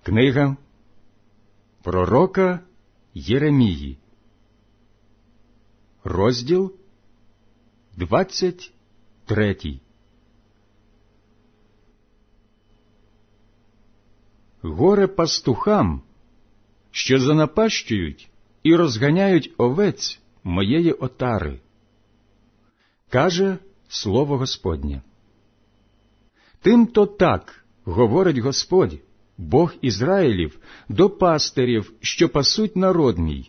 Книга пророка Єремії, розділ 23. Горе пастухам, що занапащують і розганяють овець моєї отари, каже слово Господнє. Тим-то так говорить Господь, Бог Ізраїлів, до пастирів, що пасуть народ мій.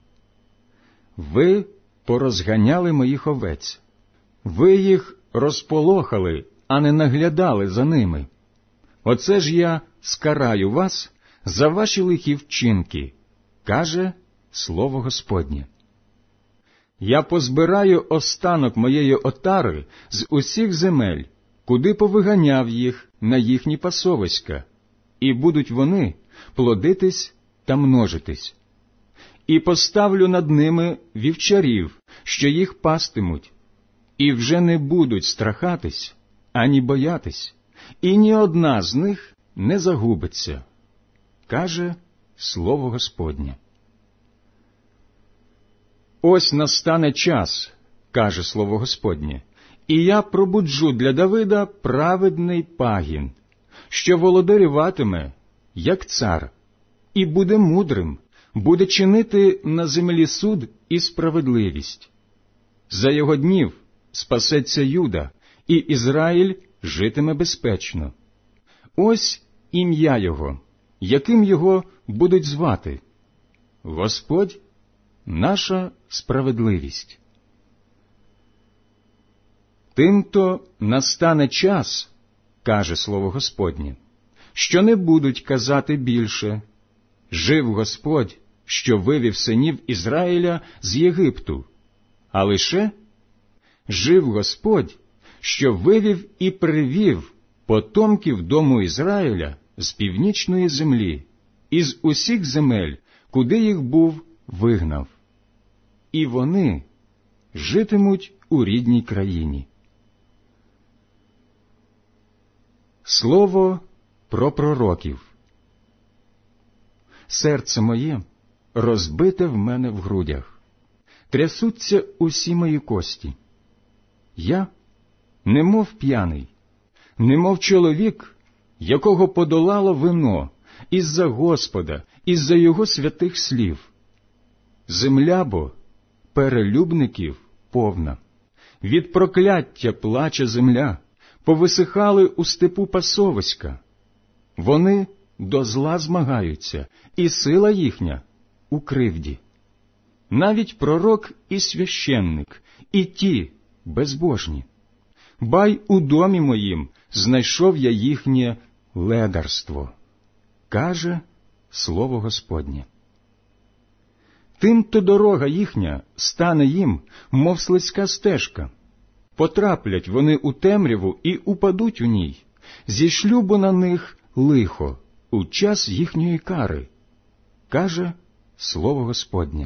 Ви порозганяли моїх овець, ви їх розполохали, а не наглядали за ними. Оце ж я скараю вас за ваші лихі вчинки, каже слово Господнє. Я позбираю останок моєї отари з усіх земель, куди повиганяв їх на їхні пасовиська, і будуть вони плодитись та множитись. І поставлю над ними вівчарів, що їх пастимуть, і вже не будуть страхатись, ані боятись, і ні одна з них не загубиться, каже слово Господнє. Ось настане час, каже слово Господнє, і я пробуджу для Давида праведний пагін, що володарюватиме, як цар, і буде мудрим, буде чинити на землі суд і справедливість. За його днів спасеться Юда, і Ізраїль житиме безпечно. Ось ім'я його, яким його будуть звати: Господь – наша справедливість. Тим-то настане час, каже слово Господнє, що не будуть казати більше: «Жив Господь, що вивів синів Ізраїля з Єгипту», а лише «Жив Господь, що вивів і привів потомків дому Ізраїля з північної землі, із усіх земель, куди їх був вигнав. І вони житимуть у рідній країні». Слово про пророків. Серце моє розбите в мене в грудях, трясуться усі мої кості. Я, немов п'яний, немов чоловік, якого подолало вино, із-за Господа, із-за його святих слів. Земля бо перелюбників повна, від прокляття плаче земля, повисихали у степу пасовиська. Вони до зла змагаються, і сила їхня у кривді. Навіть пророк і священник, і ті безбожні. Бай у домі моїм знайшов я їхнє ледарство, каже слово Господнє. Тим-то дорога їхня стане їм, мов слизька стежка. Потраплять вони у темряву і упадуть у ній. Зішлю бо на них лихо у час їхньої кари, каже слово Господнє.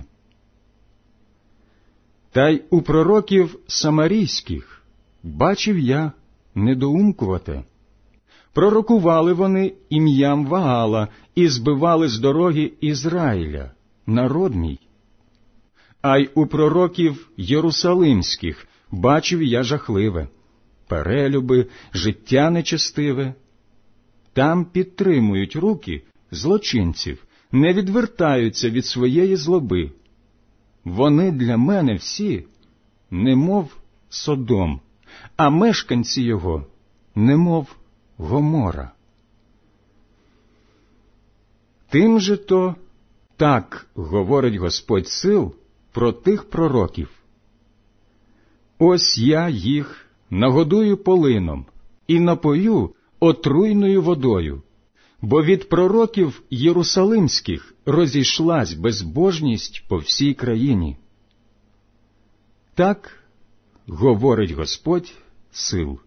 Та й у пророків самарійських бачив я недоумкувате. Пророкували вони ім'ям Ваала і збивали з дороги Ізраїля, народ мій. А й у пророків єрусалимських бачив я жахливе, перелюби, життя нечестиве. Там підтримують руки злочинців, не відвертаються від своєї злоби. Вони для мене всі, немов Содом, а мешканці його, немов Гомора. Тим же то так говорить Господь сил про тих пророків. Ось я їх нагодую полином і напою отруйною водою, бо від пророків єрусалимських розійшлась безбожність по всій країні. Так говорить Господь сил.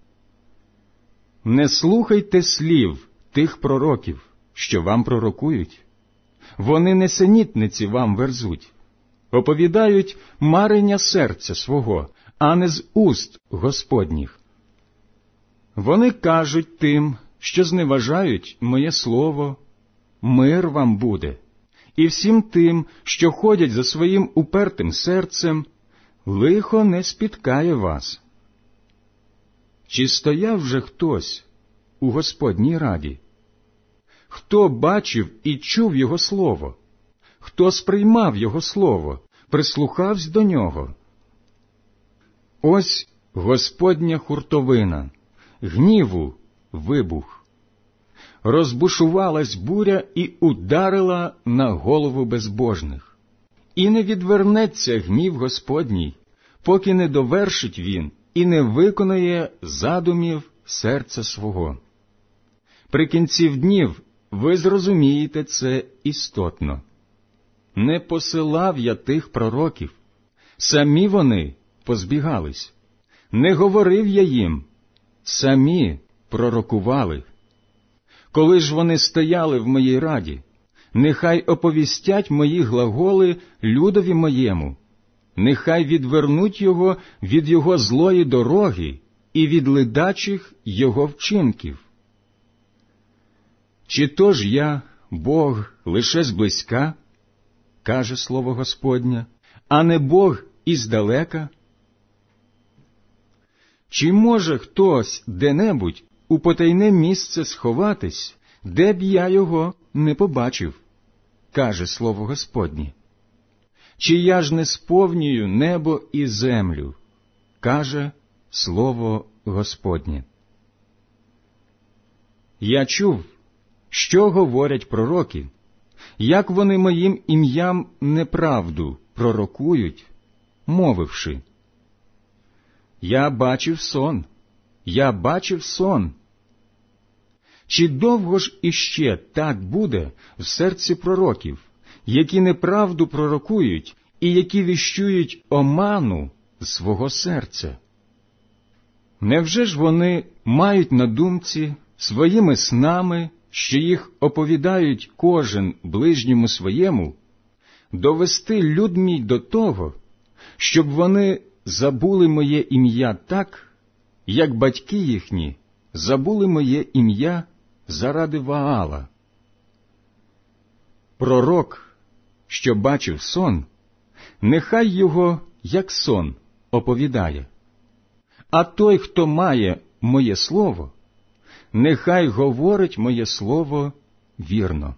Не слухайте слів тих пророків, що вам пророкують. Вони несенітниці вам верзуть, оповідають марення серця свого, а не з уст Господніх. Вони кажуть тим, що зневажають моє слово: мир вам буде, і всім тим, що ходять за своїм упертим серцем, лихо не спіткає вас. Чи стояв же хтось у Господній раді? Хто бачив і чув Його слово? Хто сприймав Його слово, прислухався до нього? Ось Господня хуртовина, гніву вибух. Розбушувалась буря і ударила на голову безбожних. І не відвернеться гнів Господній, поки не довершить він і не виконає задумів серця свого. При кінці днів ви зрозумієте це істотно. Не посилав я тих пророків, самі вони позбігались. Не говорив я їм, самі пророкували. Коли ж вони стояли в моїй раді, нехай оповістять мої глаголи людові моєму, нехай відвернуть його від його злої дороги і від ледачих його вчинків. Чи то ж я, Бог, лише зблизька, каже слово Господнє, а не Бог іздалека? Чи може хтось де-небудь у потайне місце сховатись, де б я його не побачив, каже слово Господнє. Чи я ж не сповнюю небо і землю, каже слово Господнє. Я чув, що говорять пророки, як вони моїм ім'ям неправду пророкують, мовивши: я бачив сон. Чи довго ж іще так буде в серці пророків, які неправду пророкують і які віщують оману свого серця? Невже ж вони мають на думці своїми снами, що їх оповідають кожен ближньому своєму, довести люд мій до того, щоб вони забули моє ім'я так, як батьки їхні забули моє ім'я заради Ваала? Пророк, що бачив сон, нехай його, як сон, оповідає. А той, хто має моє слово, нехай говорить моє слово вірно.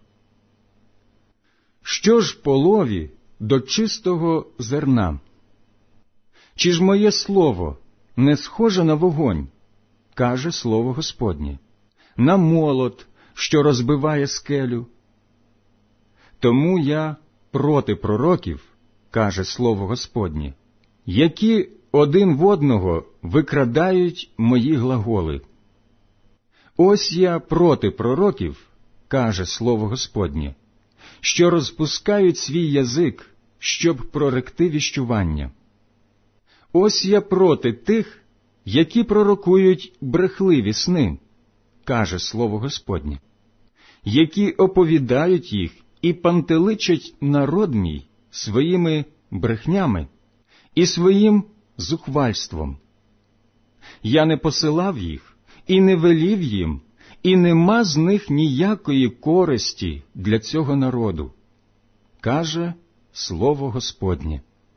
Що ж полові до чистого зерна? Чи ж моє слово не схоже на вогонь, каже слово Господнє, на молот, що розбиває скелю? Тому я проти пророків, каже слово Господнє, які один в одного викрадають мої глаголи. Ось я проти пророків, каже слово Господнє, що розпускають свій язик, щоб проректи віщування. Ось я проти тих, які пророкують брехливі сни, каже слово Господнє, які оповідають їх і пантеличать народ мій своїми брехнями і своїм зухвальством. Я не посилав їх і не велів їм, і нема з них ніякої користі для цього народу, каже слово Господнє.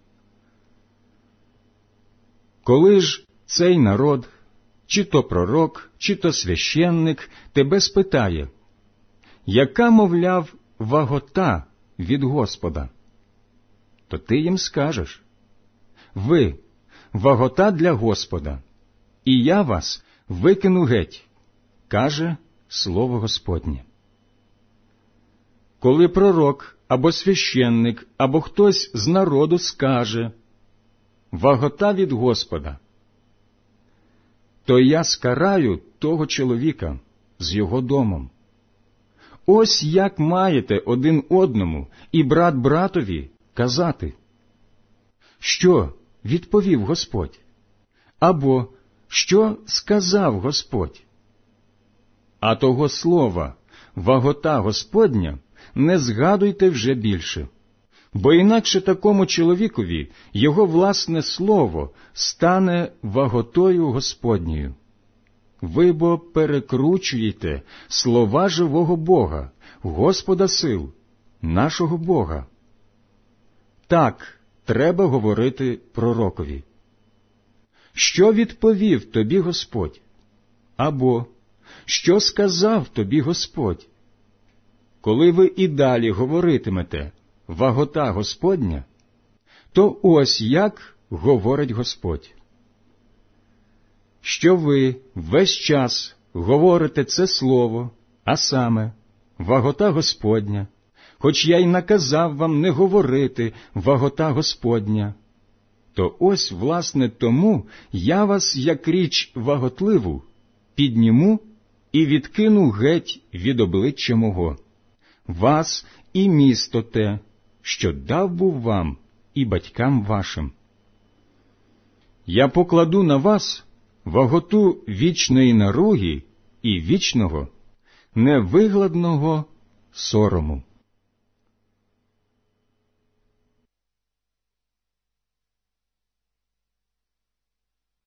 Коли ж цей народ, чи то пророк, чи то священник, тебе спитає, яка, мовляв, вагота від Господа, то ти їм скажеш: ви – вагота для Господа, і я вас викину геть, каже слово Господнє. Коли пророк, або священник, або хтось з народу скаже: вагота від Господа, то я скараю того чоловіка з його домом. Ось як маєте один одному і брат братові казати: що відповів Господь? Або що сказав Господь? А того слова «вагота Господня» не згадуйте вже більше, бо інакше такому чоловікові його власне слово стане ваготою Господньою. ви бо перекручуєте слова живого Бога, Господа сил, нашого Бога. Так треба говорити пророкові. Що відповів тобі Господь? Або що сказав тобі Господь? Коли ви і далі говоритимете «вагота Господня», то ось як говорить Господь. Що ви весь час говорите це слово, а саме «вагота Господня», хоч я й наказав вам не говорити «вагота Господня», то ось, власне, тому я вас, як річ ваготливу, підніму і відкину геть від обличчя мого, вас і місто те, що дав був вам і батькам вашим. Я покладу на вас ваготу вічної наруги і вічного, невигладного сорому.